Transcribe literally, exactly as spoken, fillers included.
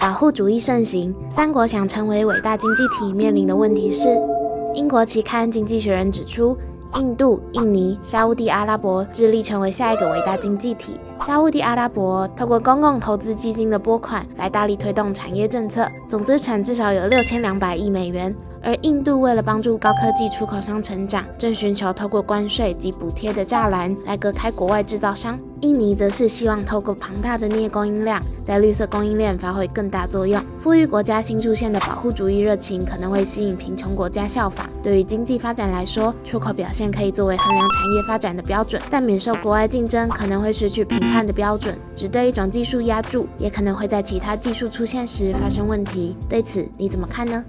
保护主义盛行，三国想成为伟大经济体面临的问题是，英国期刊《经济学人》指出，印度、印尼、沙烏地阿拉伯致力成为下一个伟大经济体。沙烏地阿拉伯透过公共投资基金的拨款来大力推动产业政策，总资产至少有六千两百亿美元。而印度为了帮助高科技出口商成长，正寻求透过关税及补贴的栅栏来隔开国外制造商。印尼则是希望透过庞大的镍供应量，在绿色供应链发挥更大作用。富裕国家新出现的保护主义热情可能会吸引贫穷国家效仿。对于经济发展来说，出口表现可以作为衡量产业发展的标准，但免受国外竞争可能会失去评判的标准，只对一种技术压注，也可能会在其他技术出现时发生问题。对此你怎么看呢？